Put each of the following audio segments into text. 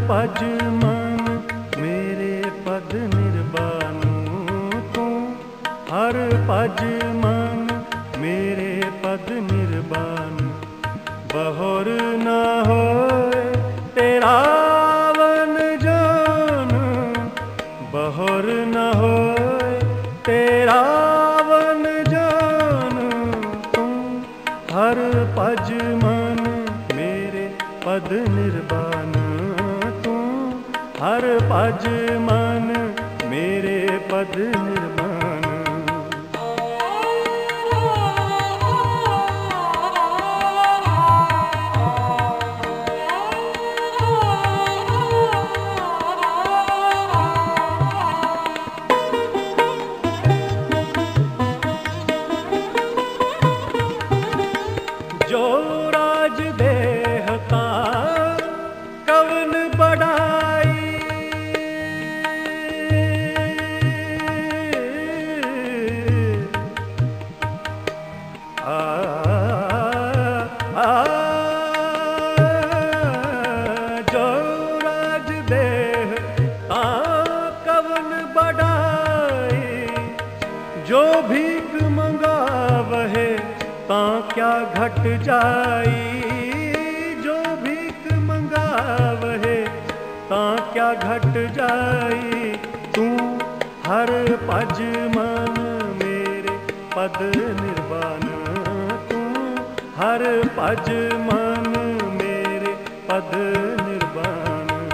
भज मन मेरे पद निर्वाणु तू, हर भज मन मेरे पद निर्वाणु। बहुर न होए तेरा वन जान, बहुर न होए तेरा वन जान तू, हर भज मन मेरे पद निर्वाण तू, हर भज मन मेरे पद निर्वाण। जो राज देहता कवन बढ़ाई, जो राज देहता कवन बढ़ाई, जो भीख मंगावहे ता क्या घट जाई, जो भीख मंगावहे ता क्या घट जाई। तू हर भज मन मेरे पद निर्वाण तू, हर भज मन मेरे पद निर्वाण।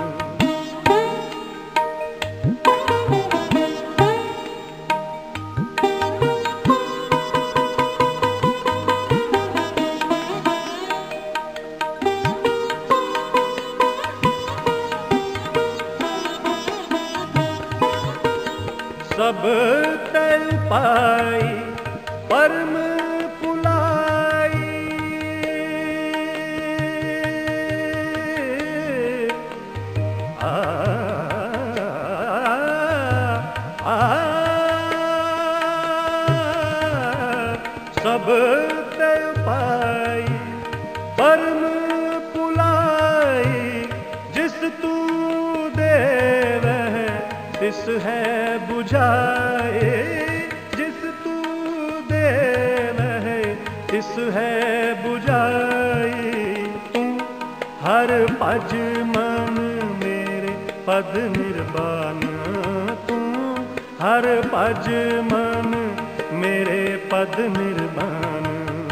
सब तल पाई परम पुलाई, सब तल पाई परम पुलाई, जिस तू देव है तिस है बुझाए, जिस तू देव है तिस है बुझाए। तू हर भज मन मेरे पद निर्वाण तू, हर भज मन मेरे पद निर्वाण।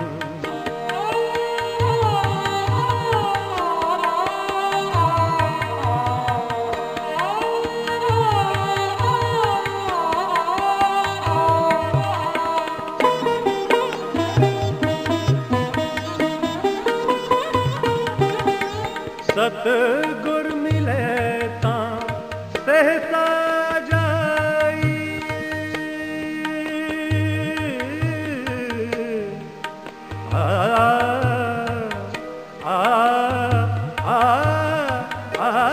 सतगुर मिले ता सहसा जाई, आ आ आ आ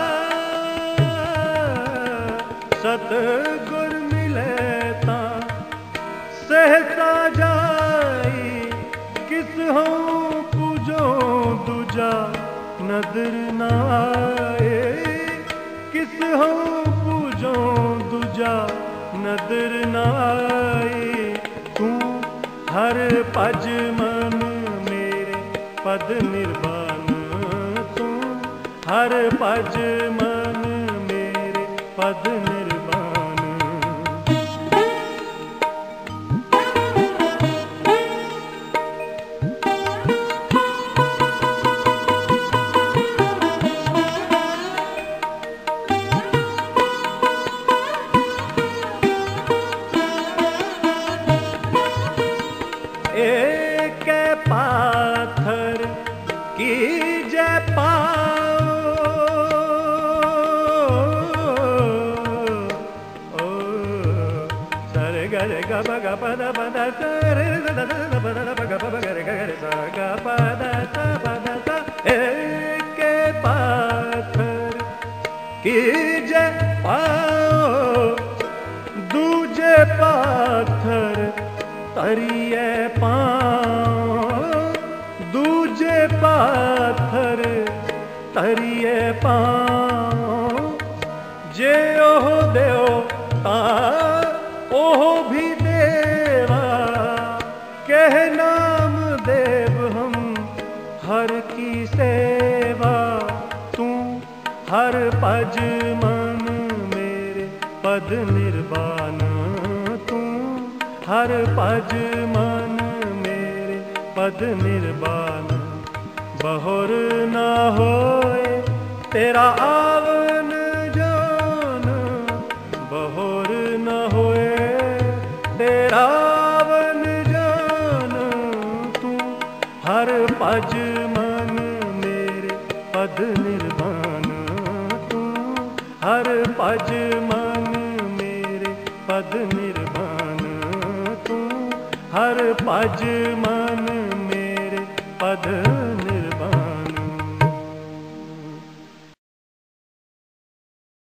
सतगुर मिले ता सहसा जाई, किस हूँ पूजो दूजा नदर न आए, किस हो पूजो दूजा नदर न आए। तू हर भज मन मेरे पद निर्वाण तू, हर भज मन मेरे पद निर्वाण। एक पाथर की जय पाओ, सरे गरे ग ब ग प द प द सरे द द द प द प ग प ग रे ग रे सा ग प द सा प द सा। एक पाथर की जय पाओ, दूजे पाथर तरिए पाँव, दूजे पाथर तरिए पाँव। नाम देव हम हर की सेवा, तू हर पज मन मेरे पद निर्वाण, तू हर पज मन मेरे पद निर्वाण। बहुर न होए तेरा आवन जान, बहुर न होए तेरा आवन जान, तू हर पज मन मेरे पद निर्वाण, तू हर पज मन मेरे पद निर्वाण, तू हर पज मन मेरे पद